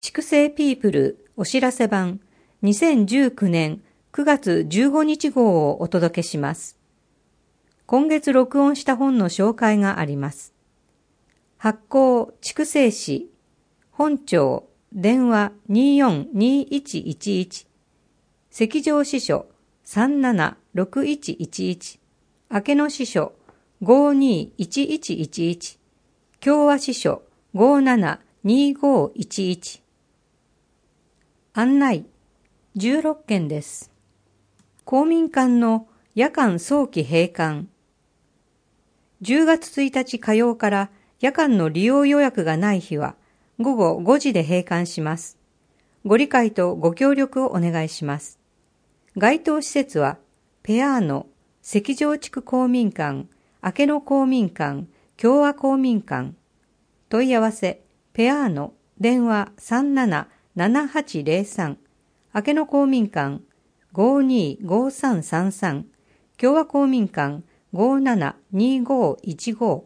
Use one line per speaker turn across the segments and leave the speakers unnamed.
畜生ピープルお知らせ版2019年9月15日号をお届けします。今月録音した本の紹介があります。発行畜生誌本庁電話242111赤上支所376111明野支所521111共和支所572511案内16件です。公民館の夜間早期閉館。10月1日火曜から夜間の利用予約がない日は午後5時で閉館します。ご理解とご協力をお願いします。該当施設はペアーノ、赤上地区公民館、明野公民館、共和公民館。問い合わせペアーノ電話377803明野公民館525333共和公民館572515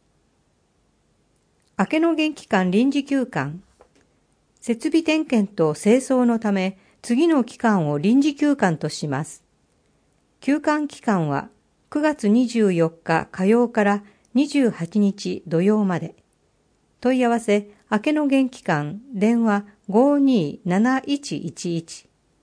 明野元気館臨時休館設備点検と清掃のため次の期間を臨時休館とします。休館期間は9月24日火曜から28日土曜まで。問い合わせ明野元気館電話527111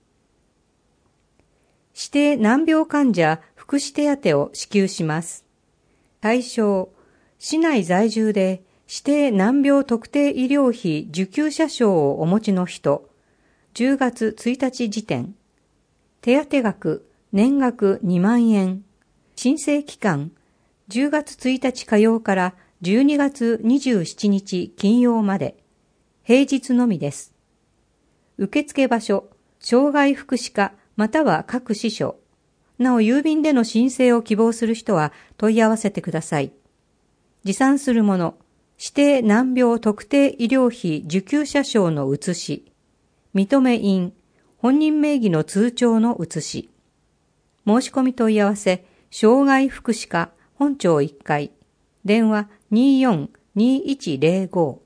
指定難病患者福祉手当を支給します。対象、市内在住で指定難病特定医療費受給者証をお持ちの人、10月1日時点。手当額、年額2万円。申請期間、10月1日火曜から12月27日金曜まで。平日のみです。受付場所、障害福祉課または各支所。なお郵便での申請を希望する人は問い合わせてください。持参するもの、指定難病特定医療費受給者証の写し、認め印、本人名義の通帳の写し。申し込み問い合わせ、障害福祉課本庁1階、電話242105。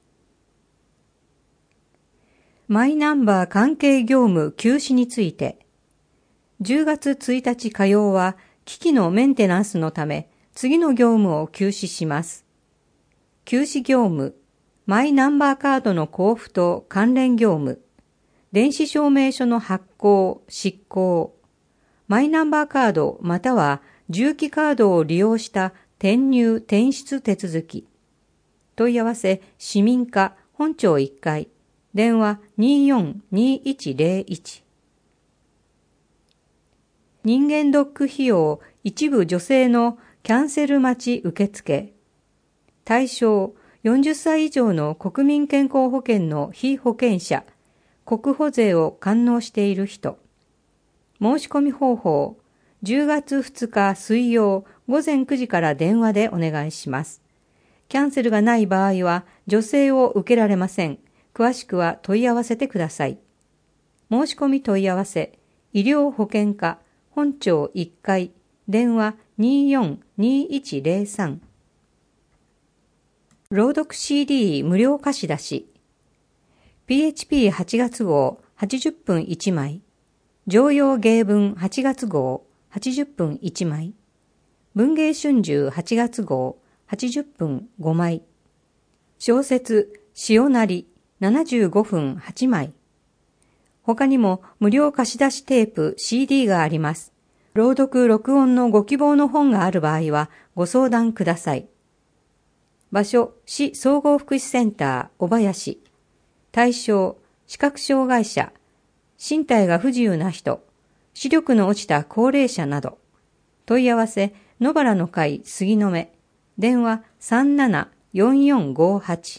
マイナンバー関係業務休止について、10月1日火曜は機器のメンテナンスのため次の業務を休止します。休止業務、マイナンバーカードの交付と関連業務、電子証明書の発行、執行、マイナンバーカードまたは重機カードを利用した転入・転出手続き。問い合わせ市民課本庁1階、電話242101。人間ドック費用一部助成のキャンセル待ち受付。対象40歳以上の国民健康保険の被保険者、国保税を完納している人。申し込み方法、10月2日水曜午前9時から電話でお願いします。キャンセルがない場合は助成を受けられません。詳しくは問い合わせてください。申し込み問い合わせ、医療保険課本庁1階、電話242103。朗読 CD 無料貸し出し。PHP8 月号80分1枚。常用芸文8月号80分1枚。文芸春秋8月号80分5枚。小説潮なり75分8枚。他にも無料貸し出しテープ CD があります。朗読録音のご希望の本がある場合はご相談ください。場所、市総合福祉センター小林。対象、視覚障害者、身体が不自由な人、視力の落ちた高齢者など。問い合わせ、野原の会杉の目。電話374458。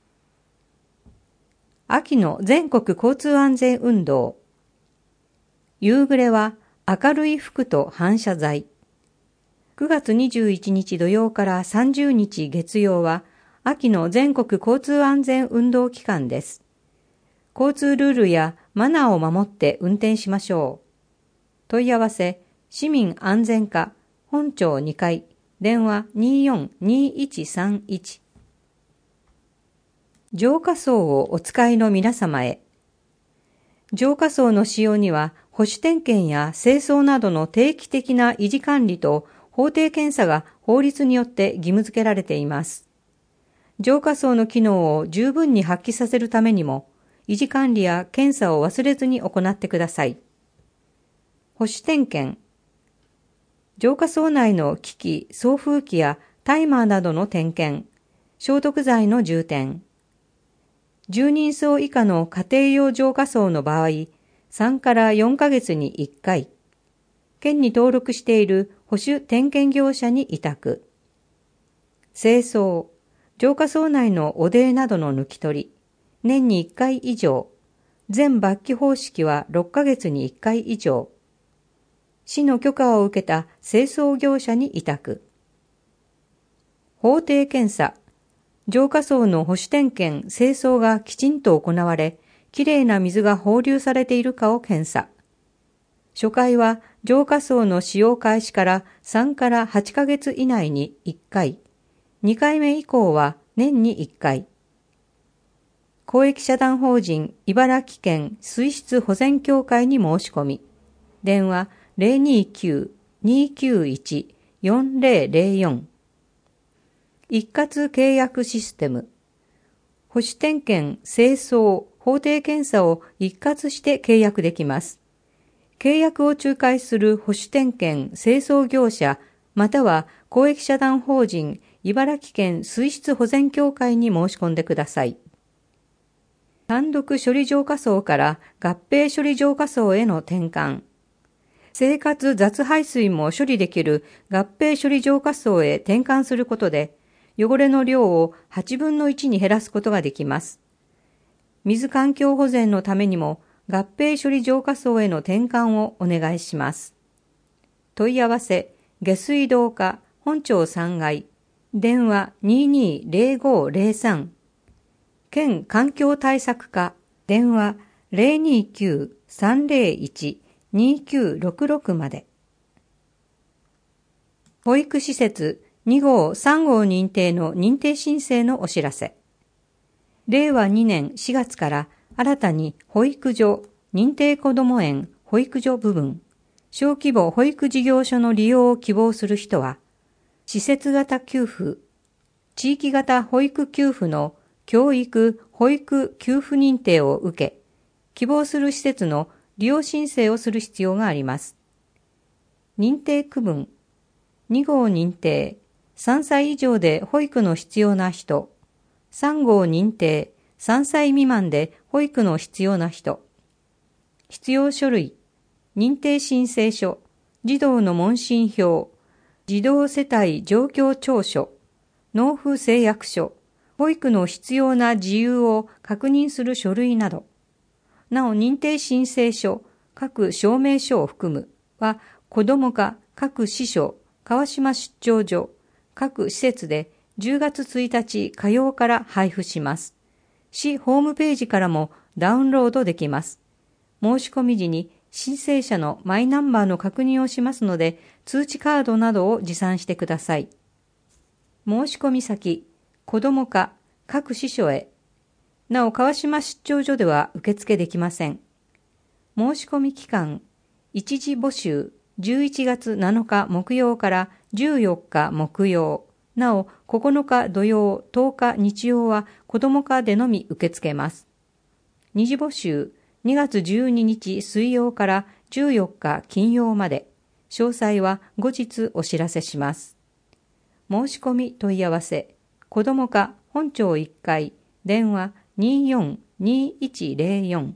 秋の全国交通安全運動。夕暮れは明るい服と反射材。9月21日土曜から30日月曜は秋の全国交通安全運動期間です。交通ルールやマナーを守って運転しましょう。問い合わせ、市民安全課本庁2階、電話242131。 浄化槽をお使いの皆様へ。浄化槽の使用には、保守点検や清掃などの定期的な維持管理と法定検査が法律によって義務付けられています。浄化槽の機能を十分に発揮させるためにも、維持管理や検査を忘れずに行ってください。保守点検。浄化槽内の機器、送風機やタイマーなどの点検、消毒剤の充填。10人層以下の家庭用浄化槽の場合、3から4ヶ月に1回、県に登録している保守点検業者に委託。清掃、浄化槽内の汚泥などの抜き取り、年に1回以上、全抜気方式は6ヶ月に1回以上、市の許可を受けた清掃業者に委託。法定検査、浄化槽の保守点検・清掃がきちんと行われ、きれいな水が放流されているかを検査。初回は浄化槽の使用開始から3から8ヶ月以内に1回、2回目以降は年に1回。公益社団法人茨城県水質保全協会に申し込み、電話 029-291-4004 一括契約システム。保守点検、清掃、法定検査を一括して契約できます。契約を仲介する保守点検、清掃業者、または公益社団法人茨城県水質保全協会に申し込んでください。単独処理浄化槽から合併処理浄化槽への転換。生活雑排水も処理できる合併処理浄化槽へ転換することで、汚れの量を8分の1に減らすことができます。水環境保全のためにも合併処理浄化槽への転換をお願いします。問い合わせ、下水道課本町3階、電話 220503、県環境対策課、電話 029-301-2966 まで。保育施設2号3号認定の認定申請のお知らせ。令和2年4月から新たに保育所、認定こども園、保育所部分、小規模保育事業所の利用を希望する人は、施設型給付、地域型保育給付の教育・保育給付認定を受け、希望する施設の利用申請をする必要があります。認定区分、2号認定、3歳以上で保育の必要な人、3号認定、3歳未満で保育の必要な人、必要書類、認定申請書、児童の問診票、児童世帯状況調書、納付誓約書、保育の必要な事由を確認する書類など、なお認定申請書、各証明書を含むは、子ども課各支所、川島出張所、各施設で10月1日火曜から配布します。市ホームページからもダウンロードできます。申し込み時に申請者のマイナンバーの確認をしますので、通知カードなどを持参してください。申し込み先、子ども課各支所へ。なお、川島出張所では受付できません。申し込み期間、一時募集、11月7日木曜から14日木曜、なお9日土曜、10日日曜は子ども課でのみ受け付けます。二次募集、2月12日水曜から14日金曜まで、詳細は後日お知らせします。申し込み問い合わせ、子ども課本町1階、電話 24-2104。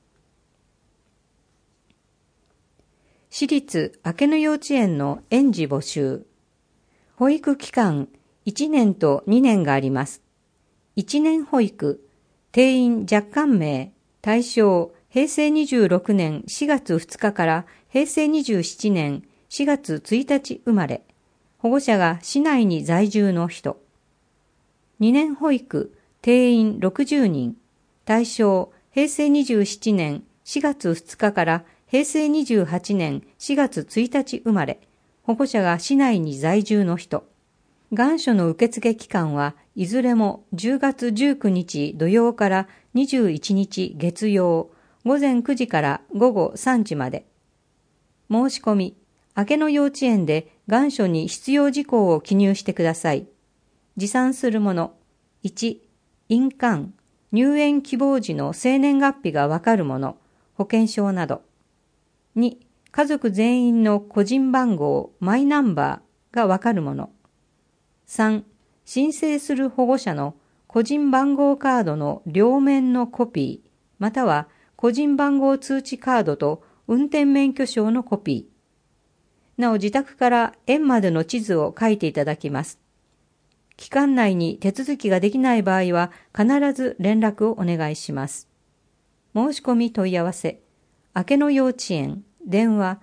私立明野幼稚園の園児募集。保育期間1年と2年があります。1年保育、定員若干名、対象、平成26年4月2日から平成27年4月1日生まれ、保護者が市内に在住の人。2年保育、定員60人、対象、平成27年4月2日から平成28年4月1日生まれ、保護者が市内に在住の人。願書の受付期間はいずれも10月19日土曜から21日月曜、午前9時から午後3時まで。申し込み、明けの幼稚園で願書に必要事項を記入してください。持参するもの。1、印鑑、入園希望時の生年月日がわかるもの、保険証など。2、家族全員の個人番号、マイナンバーがわかるもの。3、申請する保護者の個人番号カードの両面のコピー、または個人番号通知カードと運転免許証のコピー。なお自宅から園までの地図を書いていただきます。期間内に手続きができない場合は必ず連絡をお願いします。申し込み問い合わせ、明けの幼稚園、電話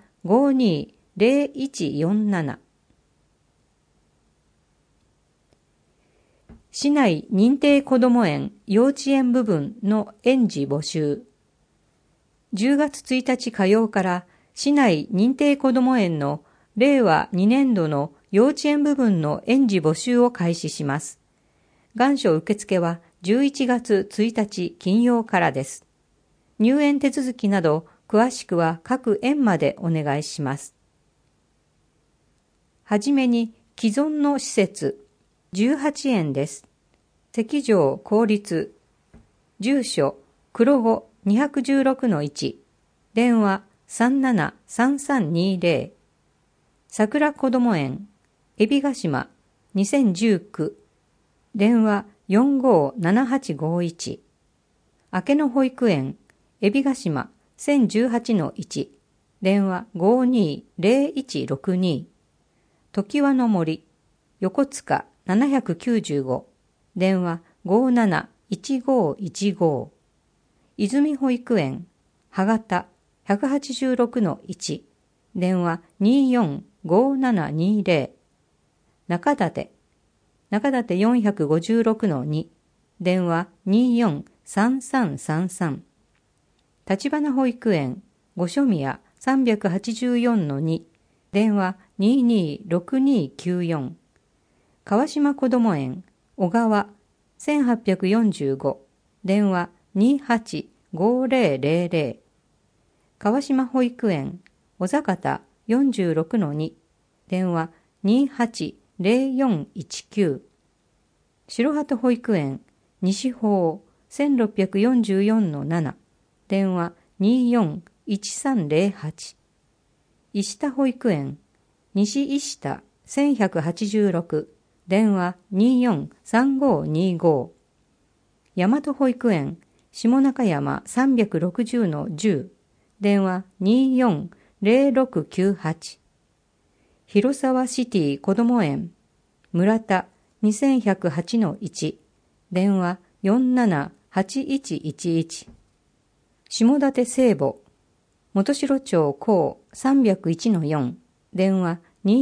520147。市内認定こども園幼稚園部分の園児募集。10月1日火曜から市内認定こども園の令和2年度の幼稚園部分の園児募集を開始します。願書受付は11月1日金曜からです。入園手続きなど詳しくは各園までお願いします。はじめに既存の施設18園です。関城公立。住所黒後216-1。電話373320。桜こども園海老ヶ島2019。電話457851。明けの保育園海老ヶ島1018-1。電話520162。常盤の森横塚795。電話571515。泉保育園羽形186-1。電話245720。中館456-2。電話243333。立花保育園御所宮384-2。電話226294。川島こども園小川1845。電話285000。川島保育園小坂46-2。電話280419。白鳩保育園西方1644-7。電話241308。石田保育園西石田1186。電話243525。大和保育園下中山360-10。電話240698。広沢シティこども園村田2108-1。電話478111。下館聖母元城町高301-4。電話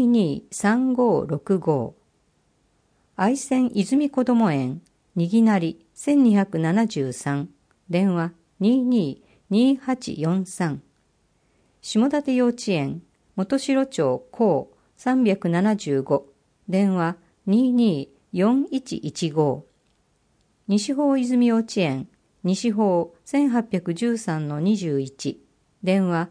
223565。愛泉泉こども園にぎなり1273。電話222843。下館幼稚園元城町高375。電話224115。西方泉幼稚園西方1813-21。電話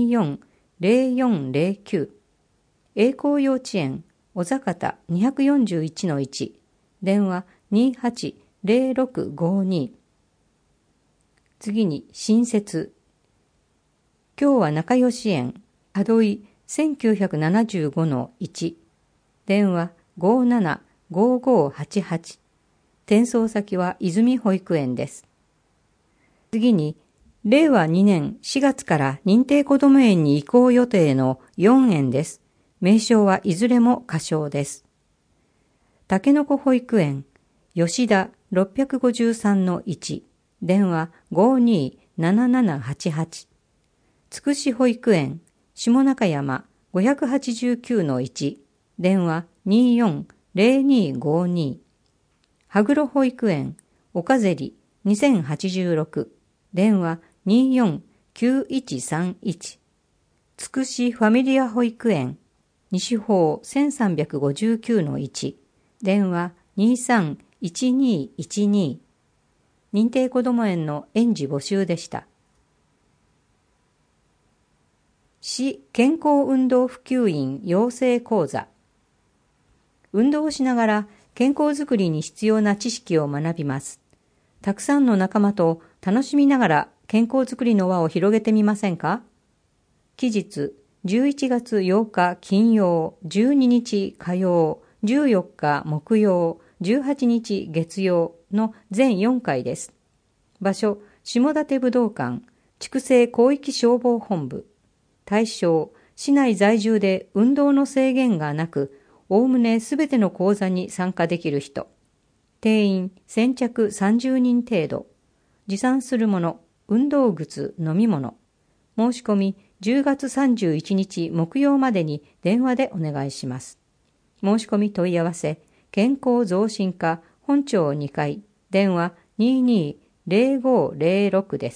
240409。栄光幼稚園小坂241-1。電話280652。次に新設。今日は仲良し園門井1975-1。電話575588。転送先は泉保育園です。次に令和2年4月から認定こども園に移行予定の4園です。名称はいずれも仮称です。竹の子保育園吉田653-1。電話527788。つくし保育園下中山589-1。電話240252。羽黒保育園岡芹2086。電話249131。つくしファミリア保育園西方1359-1。電話 1212。認定こども園の園児募集でした。市健康運動普及員養成講座。運動をしながら健康づくりに必要な知識を学びます。たくさんの仲間と楽しみながら健康づくりの輪を広げてみませんか？期日、11月8日金曜、12日火曜、14日木曜、18日月曜の全4回です。場所、下館武道館、筑西広域消防本部。対象、市内在住で運動の制限がなく、おおむねすべての講座に参加できる人。定員、先着30人程度。持参するもの、運動靴、飲み物。申し込み、10月31日木曜までに電話でお願いします。申し込み問い合わせ、健康増進課本町2階、電話220506です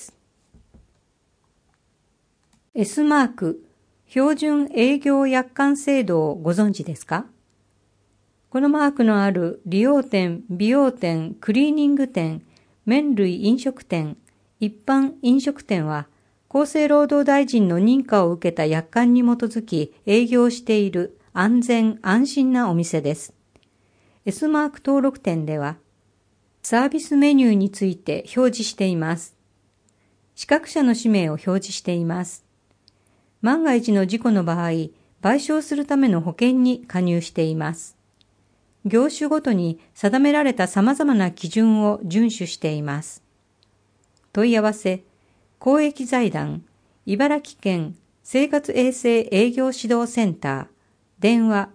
。S マーク、標準営業約款制度をご存知ですか？このマークのある理容店、美容店、クリーニング店、麺類飲食店、一般飲食店は、厚生労働大臣の認可を受けた約款に基づき営業している安全安心なお店です。S マーク登録店では、サービスメニューについて表示しています。資格者の氏名を表示しています。万が一の事故の場合、賠償するための保険に加入しています。業種ごとに定められた様々な基準を遵守しています。問い合わせ、公益財団、茨城県生活衛生営業指導センター、電話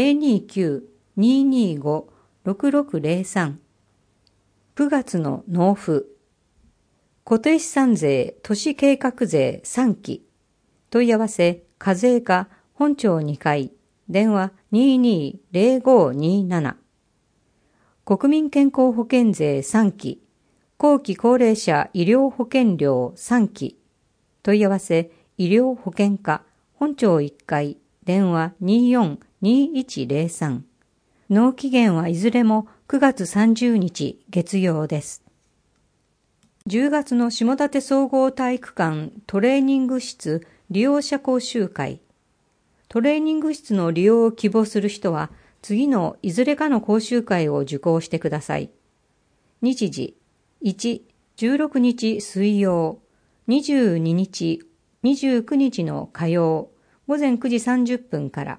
029-225-6603。9月の納付。固定資産税、都市計画税3期。問い合わせ、課税課、本町2階、電話220527。国民健康保険税3期。後期高齢者医療保険料3期。問い合わせ、医療保険課、本町1階、電話242103。納期限はいずれも9月30日月曜です。10月の下館総合体育館トレーニング室利用者講習会。トレーニング室の利用を希望する人は、次のいずれかの講習会を受講してください。日時、1、16日水曜、22日、29日の火曜、午前9時30分から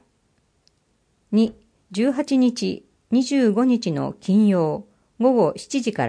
。2、18日、25日の金曜、午後7時から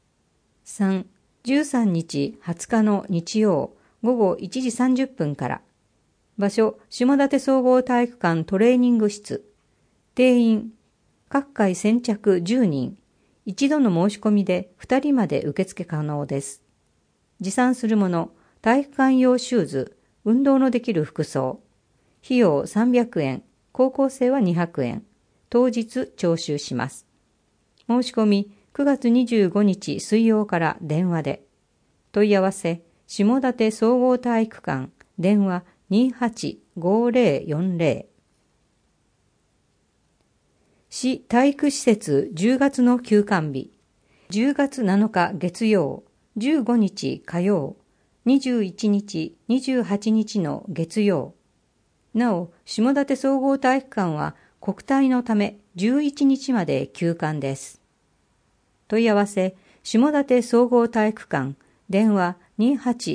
。3、13日、20日の日曜、午後1時30分から。場所、下館総合体育館トレーニング室。定員、各回先着10人。一度の申し込みで2人まで受付可能です。持参するもの、体育館用シューズ、運動のできる服装。費用300円、高校生は200円。当日徴収します。申し込み、9月25日水曜から電話で。問い合わせ、下館総合体育館、電話285040。市体育施設10月の休館日。10月7日月曜、15日火曜、21日、28日の月曜。なお、下館総合体育館は国体のため11日まで休館です。問い合わせ、下館総合体育館、電話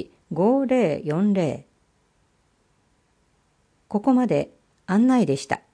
285040。ここまで案内でした。